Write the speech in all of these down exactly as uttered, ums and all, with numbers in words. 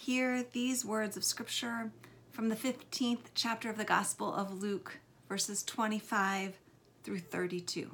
hear these words of scripture from the fifteenth chapter of the Gospel of Luke, verses twenty-five through thirty-two.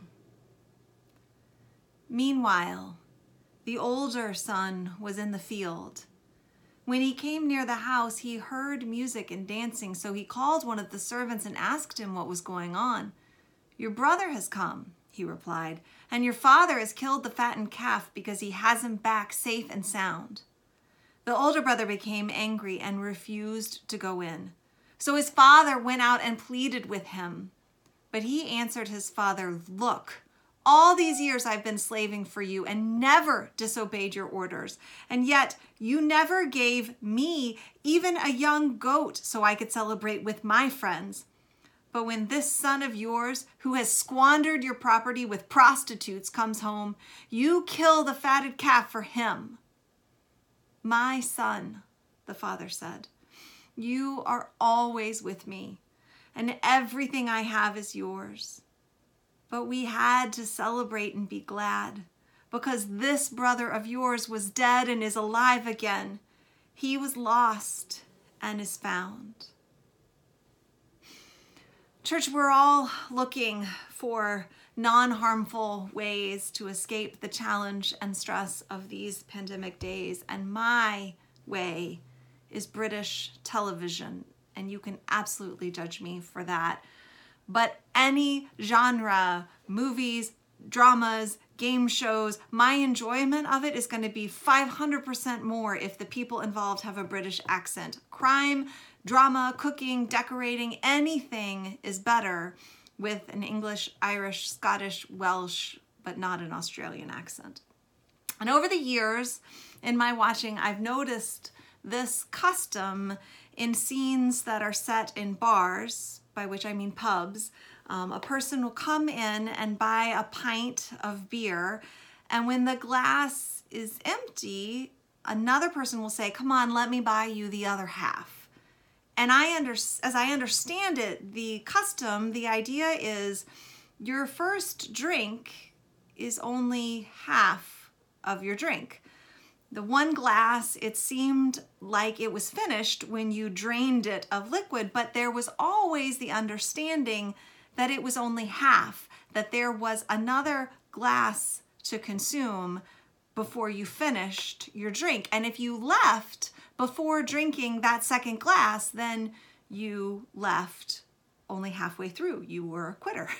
Meanwhile, the older son was in the field. When he came near the house, he heard music and dancing, so he called one of the servants and asked him what was going on. "Your brother has come," he replied, "and your father has killed the fattened calf because he has him back safe and sound." The older brother became angry and refused to go in. So his father went out and pleaded with him. But he answered his father, "Look, all these years I've been slaving for you and never disobeyed your orders. And yet you never gave me even a young goat so I could celebrate with my friends. But when this son of yours, who has squandered your property with prostitutes, comes home, you kill the fatted calf for him." "My son," the father said, "you are always with me, and everything I have is yours. But we had to celebrate and be glad, because this brother of yours was dead and is alive again. He was lost and is found." Church, we're all looking for non-harmful ways to escape the challenge and stress of these pandemic days. And my way is British television. And you can absolutely judge me for that. But any genre, movies, dramas, game shows, my enjoyment of it is going to be five hundred percent more if the people involved have a British accent. Crime, drama, cooking, decorating, anything is better with an English, Irish, Scottish, Welsh, but not an Australian accent. And over the years in my watching, I've noticed this custom in scenes that are set in bars, by which I mean pubs. Um, a person will come in and buy a pint of beer, and when the glass is empty, another person will say, "Come on, let me buy you the other half." And I under, as I understand it, the custom, the idea is your first drink is only half of your drink. The one glass, it seemed like it was finished when you drained it of liquid, but there was always the understanding that it was only half, that there was another glass to consume before you finished your drink. And if you left before drinking that second glass, then you left only halfway through. You were a quitter.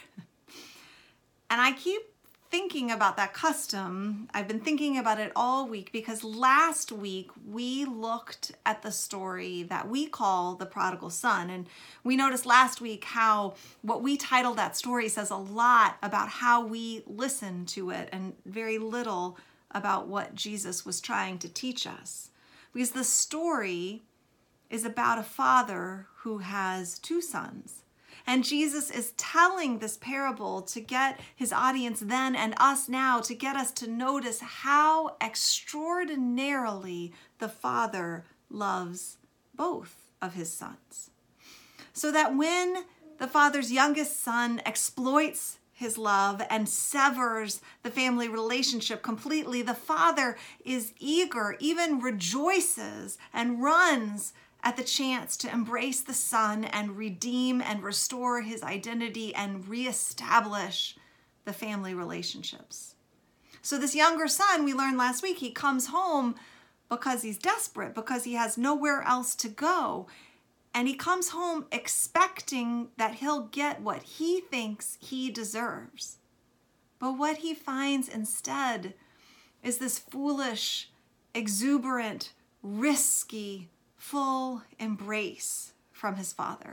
And I keep thinking about that custom. I've been thinking about it all week because last week we looked at the story that we call the prodigal son. And we noticed last week how what we titled that story says a lot about how we listen to it and very little about what Jesus was trying to teach us. Because the story is about a father who has two sons. And Jesus is telling this parable to get his audience then and us now, to get us to notice how extraordinarily the father loves both of his sons. So that when the father's youngest son exploits his love and severs the family relationship completely, the father is eager, even rejoices and runs at the chance to embrace the son and redeem and restore his identity and reestablish the family relationships. So this younger son, we learned last week, he comes home because he's desperate, because he has nowhere else to go. And he comes home expecting that he'll get what he thinks he deserves. But what he finds instead is this foolish, exuberant, risky, full embrace from his father.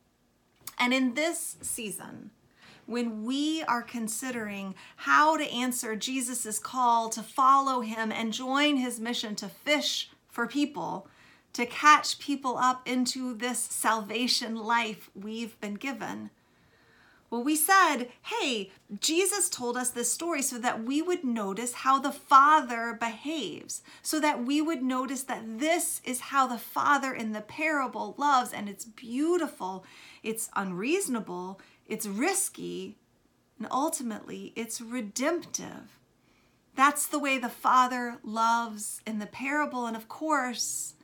And in this season, when we are considering how to answer Jesus' call to follow him and join his mission to fish for people, to catch people up into this salvation life we've been given. Well, we said, hey, Jesus told us this story so that we would notice how the Father behaves, so that we would notice that this is how the Father in the parable loves, and it's beautiful, it's unreasonable, it's risky, and ultimately it's redemptive. That's the way the Father loves in the parable, and of course,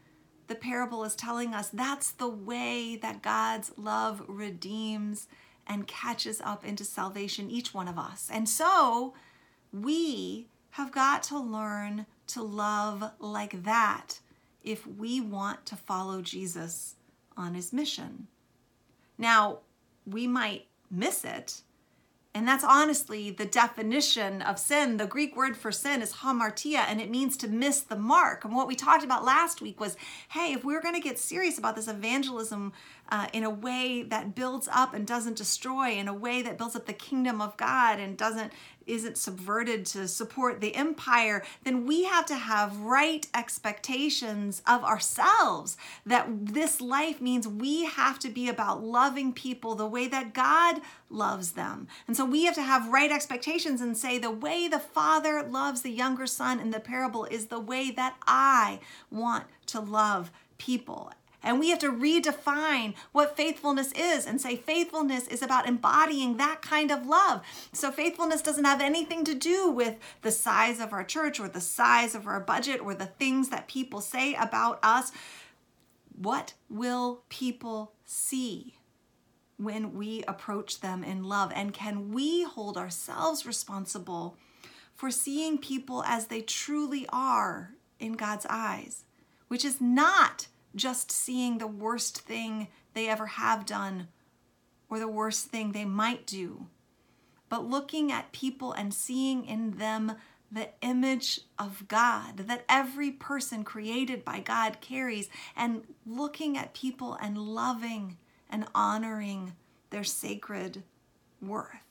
the parable is telling us that's the way that God's love redeems and catches up into salvation, each one of us. And so we have got to learn to love like that if we want to follow Jesus on his mission. Now, we might miss it, and that's honestly the definition of sin. The Greek word for sin is hamartia, and it means to miss the mark. And what we talked about last week was, hey, if we're going to get serious about this evangelism uh, in a way that builds up and doesn't destroy, in a way that builds up the kingdom of God and doesn't isn't subverted to support the empire, then we have to have right expectations of ourselves. That this life means we have to be about loving people the way that God loves them. And so we have to have right expectations and say the way the father loves the younger son in the parable is the way that I want to love people. And we have to redefine what faithfulness is and say faithfulness is about embodying that kind of love. So faithfulness doesn't have anything to do with the size of our church or the size of our budget or the things that people say about us. What will people see when we approach them in love? And can we hold ourselves responsible for seeing people as they truly are in God's eyes, which is not just seeing the worst thing they ever have done or the worst thing they might do, but looking at people and seeing in them the image of God that every person created by God carries, and looking at people and loving and honoring their sacred worth.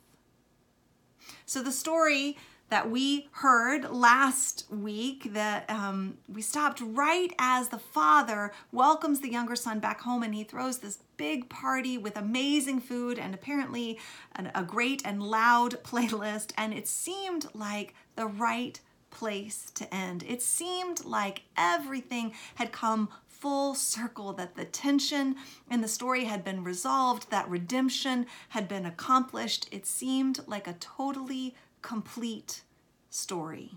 So the story that we heard last week, that um, we stopped right as the father welcomes the younger son back home, and he throws this big party with amazing food and apparently an, a great and loud playlist, and it seemed like the right place to end. It seemed like everything had come full circle, that the tension in the story had been resolved, that redemption had been accomplished. It seemed like a totally complete story.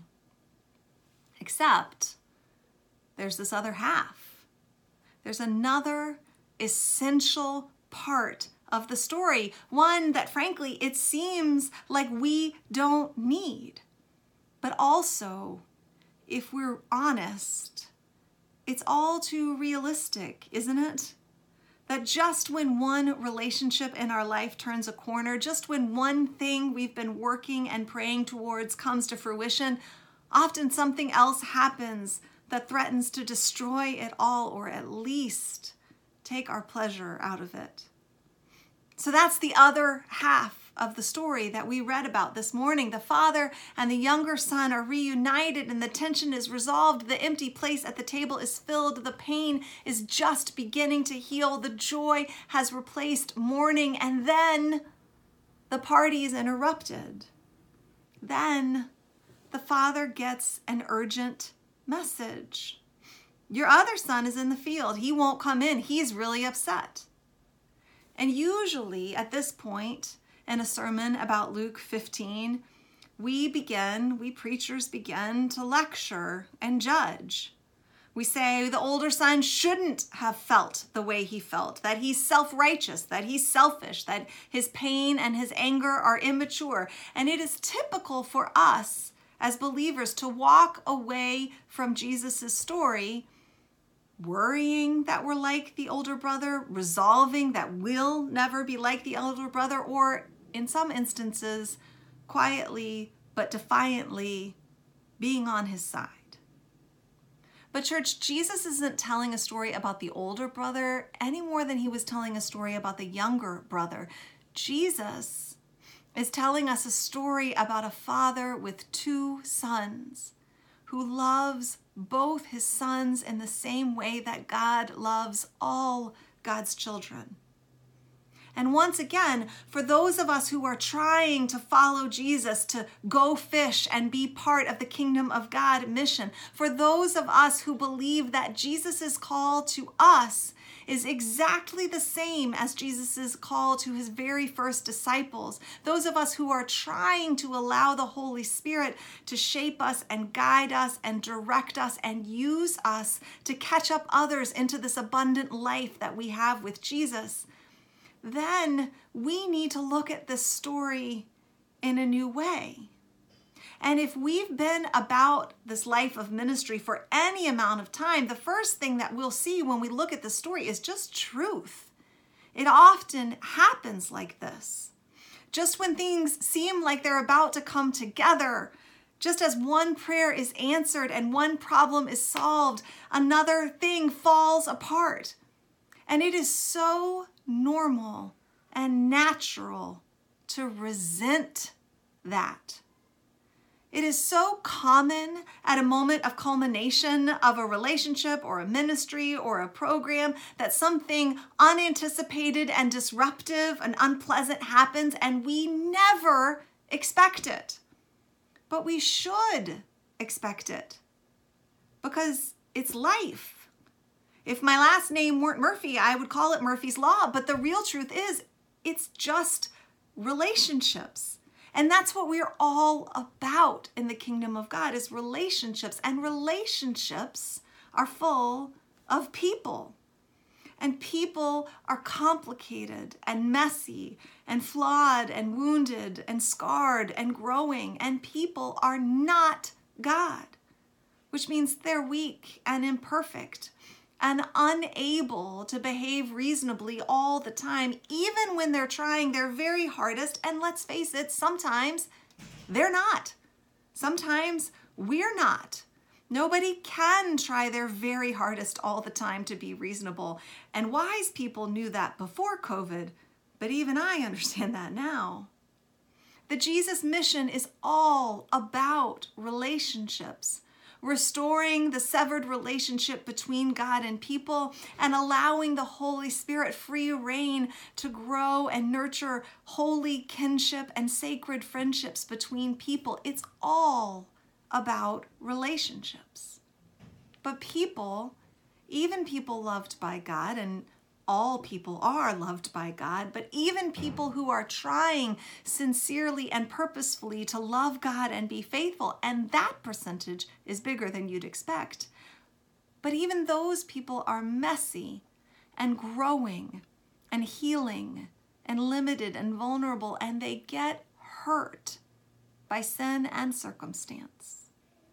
Except there's this other half. There's another essential part of the story, one that frankly it seems like we don't need. But also, if we're honest, it's all too realistic, isn't it? That just when one relationship in our life turns a corner, just when one thing we've been working and praying towards comes to fruition, often something else happens that threatens to destroy it all, or at least take our pleasure out of it. So that's the other half of the story that we read about this morning. The father and the younger son are reunited, and the tension is resolved. The empty place at the table is filled. The pain is just beginning to heal. The joy has replaced mourning, and then the party is interrupted. Then the father gets an urgent message. Your other son is in the field. He won't come in. He's really upset. And usually at this point in a sermon about Luke fifteen, we begin, we preachers begin to lecture and judge. We say the older son shouldn't have felt the way he felt, that he's self-righteous, that he's selfish, that his pain and his anger are immature. And it is typical for us as believers to walk away from Jesus' story worrying that we're like the older brother, resolving that we'll never be like the older brother, or in some instances, quietly but defiantly being on his side. But church, Jesus isn't telling a story about the older brother any more than he was telling a story about the younger brother. Jesus is telling us a story about a father with two sons who loves both his sons in the same way that God loves all God's children. And once again, for those of us who are trying to follow Jesus, to go fish and be part of the kingdom of God mission, for those of us who believe that Jesus' call to us is exactly the same as Jesus' call to his very first disciples, those of us who are trying to allow the Holy Spirit to shape us and guide us and direct us and use us to catch up others into this abundant life that we have with Jesus, then we need to look at this story in a new way. And if we've been about this life of ministry for any amount of time, the first thing that we'll see when we look at the story is just truth. It often happens like this. Just when things seem like they're about to come together, just as one prayer is answered and one problem is solved, another thing falls apart. And it is so normal and natural to resent that. It is so common at a moment of culmination of a relationship or a ministry or a program that something unanticipated and disruptive and unpleasant happens, and we never expect it. But we should expect it because it's life. If my last name weren't Murphy, I would call it Murphy's Law. But the real truth is, it's just relationships. And that's what we're all about in the kingdom of God, is relationships. And relationships are full of people. And people are complicated and messy and flawed and wounded and scarred and growing. And people are not God, which means they're weak and imperfect and unable to behave reasonably all the time, even when they're trying their very hardest. And let's face it, sometimes they're not. Sometimes we're not. Nobody can try their very hardest all the time to be reasonable. And wise people knew that before COVID, but even I understand that now. The Jesus mission is all about relationships. Restoring the severed relationship between God and people, and allowing the Holy Spirit free reign to grow and nurture holy kinship and sacred friendships between people. It's all about relationships. But people, even people loved by God, and all people are loved by God, but even people who are trying sincerely and purposefully to love God and be faithful, and that percentage is bigger than you'd expect. But even those people are messy and growing and healing and limited and vulnerable, and they get hurt by sin and circumstance.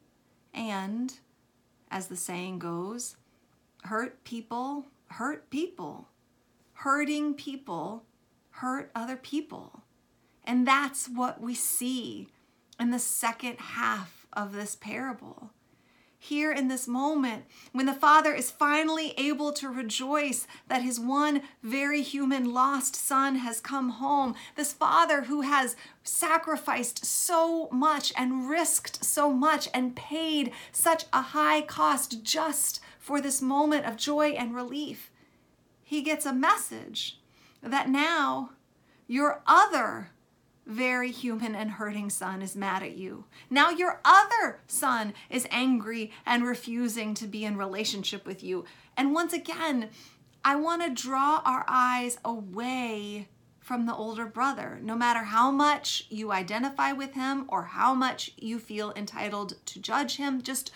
And, as the saying goes, hurt people hurt people. Hurting people hurt other people. And that's what we see in the second half of this parable. Here in this moment, when the father is finally able to rejoice that his one very human lost son has come home, this father who has sacrificed so much and risked so much and paid such a high cost just for this moment of joy and relief, he gets a message that now your other very human and hurting son is mad at you. Now your other son is angry and refusing to be in relationship with you. And once again, I want to draw our eyes away from the older brother. No matter how much you identify with him or how much you feel entitled to judge him, just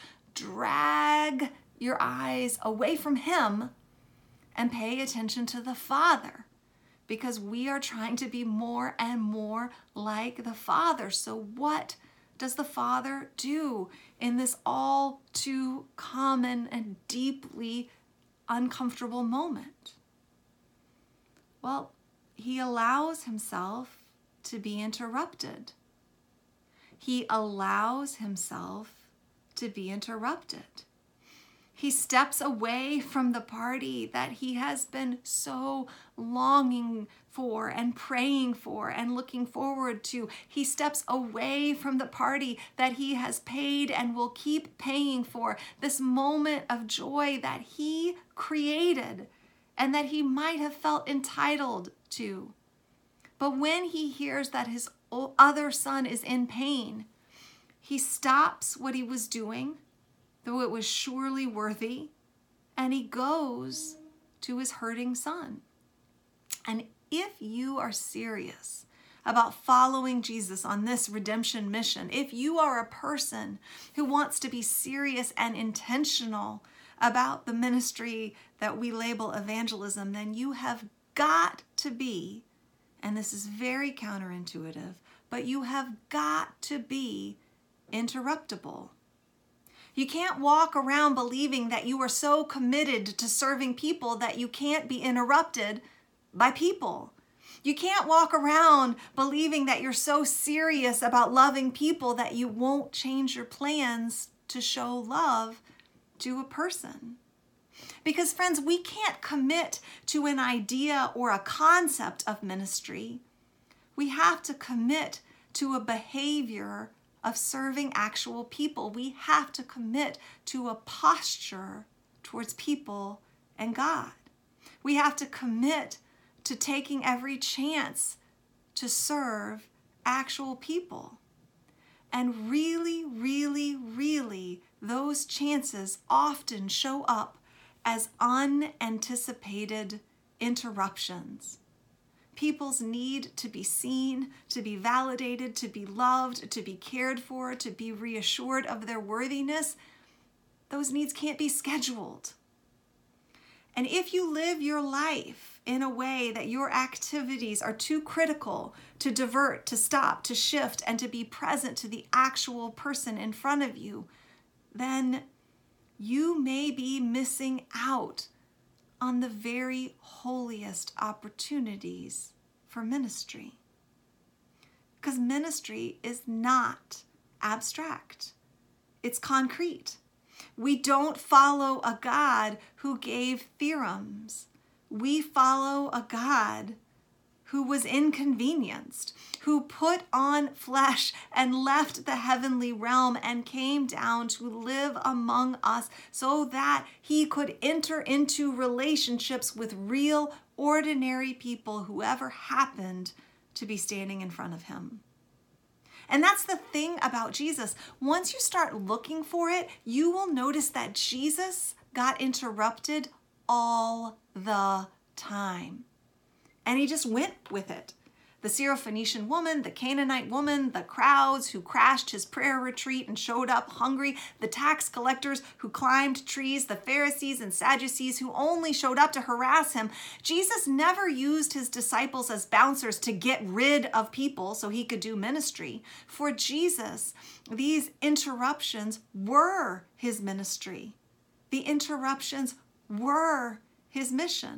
drag your eyes away from him and pay attention to the Father, because we are trying to be more and more like the Father. So what does the Father do in this all too common and deeply uncomfortable moment? Well, he allows himself to be interrupted. He allows himself to be interrupted. He steps away from the party that he has been so longing for and praying for and looking forward to. He steps away from the party that he has paid and will keep paying for, this moment of joy that he created and that he might have felt entitled to. But when he hears that his other son is in pain, he stops what he was doing, though it was surely worthy, and he goes to his hurting son. And if you are serious about following Jesus on this redemption mission, if you are a person who wants to be serious and intentional about the ministry that we label evangelism, then you have got to be, and this is very counterintuitive, but you have got to be interruptible. You can't walk around believing that you are so committed to serving people that you can't be interrupted by people. You can't walk around believing that you're so serious about loving people that you won't change your plans to show love to a person. Because friends, we can't commit to an idea or a concept of ministry. We have to commit to a behavior of serving actual people. We have to commit to a posture towards people and God. We have to commit to taking every chance to serve actual people. And really, really, really, those chances often show up as unanticipated interruptions. People's need to be seen, to be validated, to be loved, to be cared for, to be reassured of their worthiness, those needs can't be scheduled. And if you live your life in a way that your activities are too critical to divert, to stop, to shift, and to be present to the actual person in front of you, then you may be missing out on the very holiest opportunities for ministry. Because ministry is not abstract. It's concrete. We don't follow a God who gave theorems. We follow a God who was inconvenienced, who put on flesh and left the heavenly realm and came down to live among us so that he could enter into relationships with real, ordinary people, whoever happened to be standing in front of him. And that's the thing about Jesus. Once you start looking for it, you will notice that Jesus got interrupted all the time. And he just went with it. The Syrophoenician woman, the Canaanite woman, the crowds who crashed his prayer retreat and showed up hungry, the tax collectors who climbed trees, the Pharisees and Sadducees who only showed up to harass him. Jesus never used his disciples as bouncers to get rid of people so he could do ministry. For Jesus, these interruptions were his ministry. The interruptions were his mission.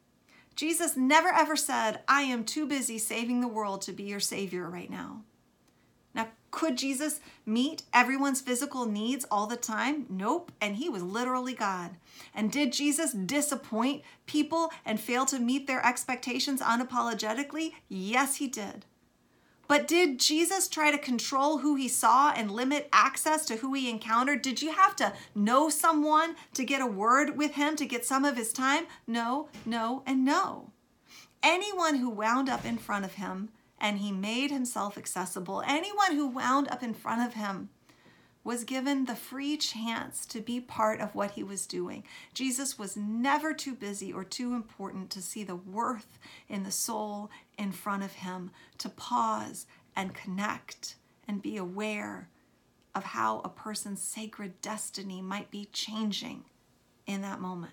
Jesus never ever said, I am too busy saving the world to be your savior right now. Now, could Jesus meet everyone's physical needs all the time? Nope. And he was literally God. And did Jesus disappoint people and fail to meet their expectations unapologetically? Yes, he did. But did Jesus try to control who he saw and limit access to who he encountered? Did you have to know someone to get a word with him, to get some of his time? No, no, and no. Anyone who wound up in front of him and he made himself accessible, anyone who wound up in front of him was given the free chance to be part of what he was doing. Jesus was never too busy or too important to see the worth in the soul in front of him, to pause and connect and be aware of how a person's sacred destiny might be changing in that moment.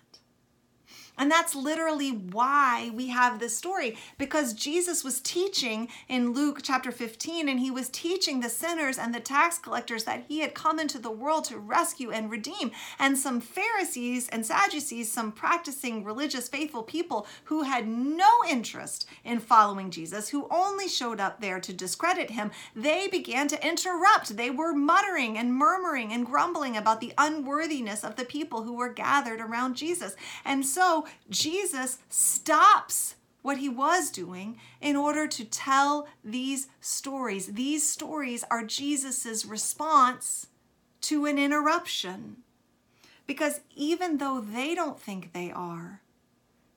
And that's literally why we have this story, because Jesus was teaching in Luke chapter fifteen, and he was teaching the sinners and the tax collectors that he had come into the world to rescue and redeem. And some Pharisees and Sadducees, some practicing religious faithful people who had no interest in following Jesus, who only showed up there to discredit him, they began to interrupt. They were muttering and murmuring and grumbling about the unworthiness of the people who were gathered around Jesus. And so Jesus stops what he was doing in order to tell these stories. These stories are Jesus's response to an interruption. Because even though they don't think they are,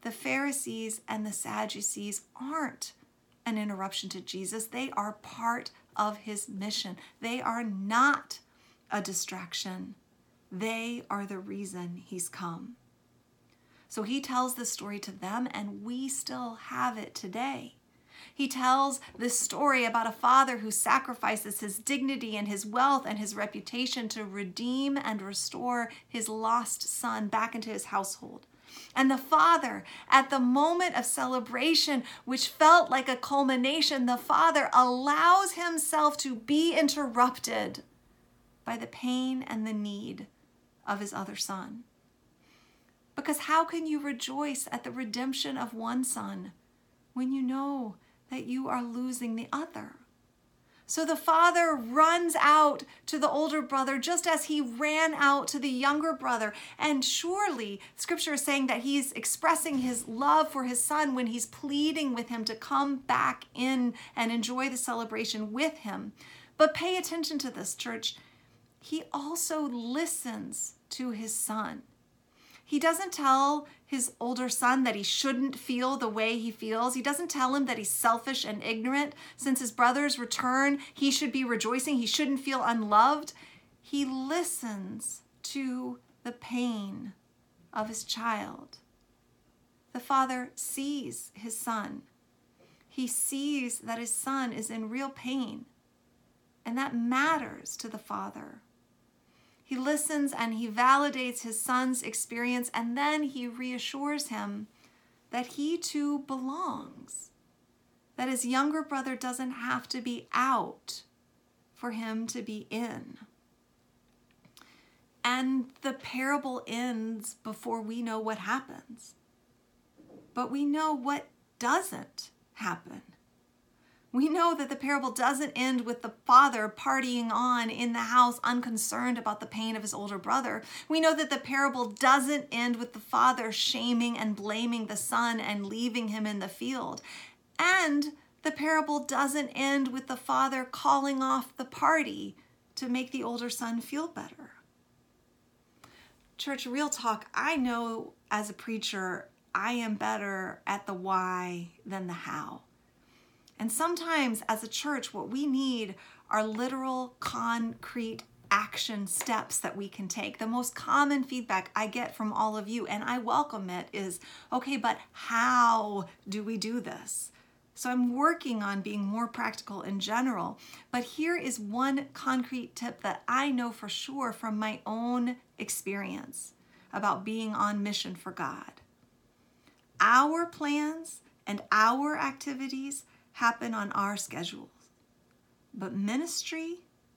the Pharisees and the Sadducees aren't an interruption to Jesus. They are part of his mission. They are not a distraction. They are the reason he's come. So he tells this story to them, and we still have it today. He tells this story about a father who sacrifices his dignity and his wealth and his reputation to redeem and restore his lost son back into his household. And the father, at the moment of celebration, which felt like a culmination, the father allows himself to be interrupted by the pain and the need of his other son. Because how can you rejoice at the redemption of one son when you know that you are losing the other? So the father runs out to the older brother just as he ran out to the younger brother. And surely scripture is saying that he's expressing his love for his son when he's pleading with him to come back in and enjoy the celebration with him. But pay attention to this, church. He also listens to his son. He doesn't tell his older son that he shouldn't feel the way he feels. He doesn't tell him that he's selfish and ignorant. Since his brother's return, he should be rejoicing. He shouldn't feel unloved. He listens to the pain of his child. The father sees his son. He sees that his son is in real pain, and that matters to the father. He listens and he validates his son's experience, and then he reassures him that he too belongs, that his younger brother doesn't have to be out for him to be in. And the parable ends before we know what happens. But we know what doesn't happen. We know that the parable doesn't end with the father partying on in the house, unconcerned about the pain of his older brother. We know that the parable doesn't end with the father shaming and blaming the son and leaving him in the field. And the parable doesn't end with the father calling off the party to make the older son feel better. Church, real talk, I know as a preacher, I am better at the why than the how. And sometimes as a church, what we need are literal, concrete action steps that we can take. The most common feedback I get from all of you, and I welcome it, is, okay, but how do we do this? So I'm working on being more practical in general. But here is one concrete tip that I know for sure from my own experience about being on mission for God. Our plans and our activities happen on our schedules. But ministry,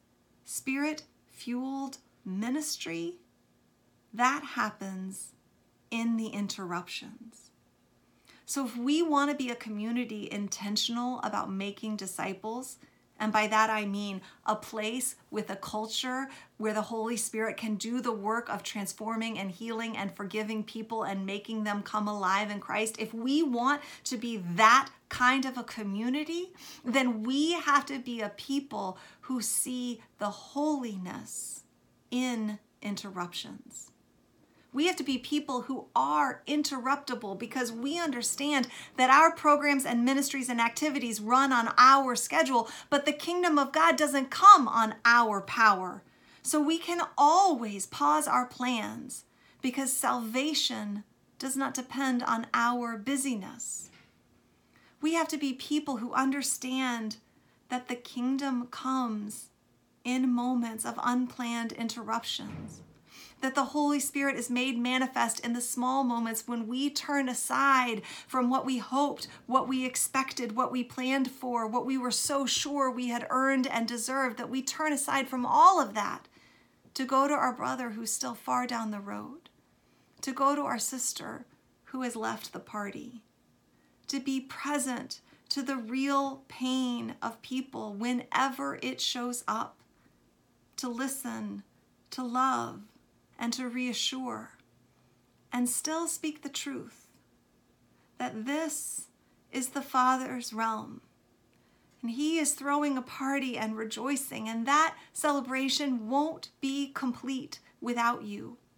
spirit-fueled ministry, that happens in the interruptions. So if we want to be a community intentional about making disciples, and by that I mean a place with a culture where the Holy Spirit can do the work of transforming and healing and forgiving people and making them come alive in Christ, if we want to be that kind of a community, then we have to be a people who see the holiness in interruptions. We have to be people who are interruptible because we understand that our programs and ministries and activities run on our schedule, but the kingdom of God doesn't come on our power. So we can always pause our plans because salvation does not depend on our busyness. We have to be people who understand that the kingdom comes in moments of unplanned interruptions. That the Holy Spirit is made manifest in the small moments when we turn aside from what we hoped, what we expected, what we planned for, what we were so sure we had earned and deserved, that we turn aside from all of that to go to our brother who's still far down the road, to go to our sister who has left the party, to be present to the real pain of people whenever it shows up, to listen, to love, and to reassure, and still speak the truth, that this is the Father's realm, and he is throwing a party and rejoicing, and that celebration won't be complete without you.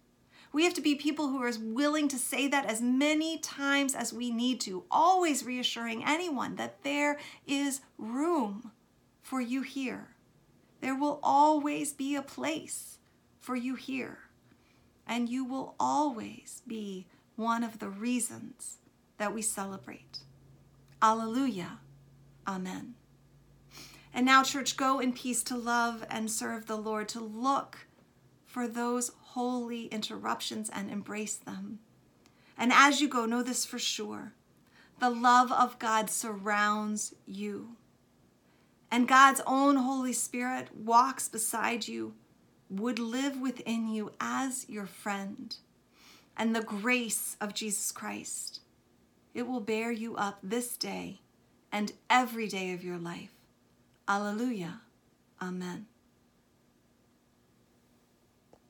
We have to be people who are willing to say that as many times as we need to, always reassuring anyone that there is room for you here. There will always be a place for you here. And you will always be one of the reasons that we celebrate. Alleluia. Amen. And now, church, go in peace to love and serve the Lord, to look for those holy interruptions and embrace them. And as you go, know this for sure. The love of God surrounds you. And God's own Holy Spirit walks beside you, would live within you as your friend. And the grace of Jesus Christ, it will bear you up this day and every day of your life. Alleluia. Amen.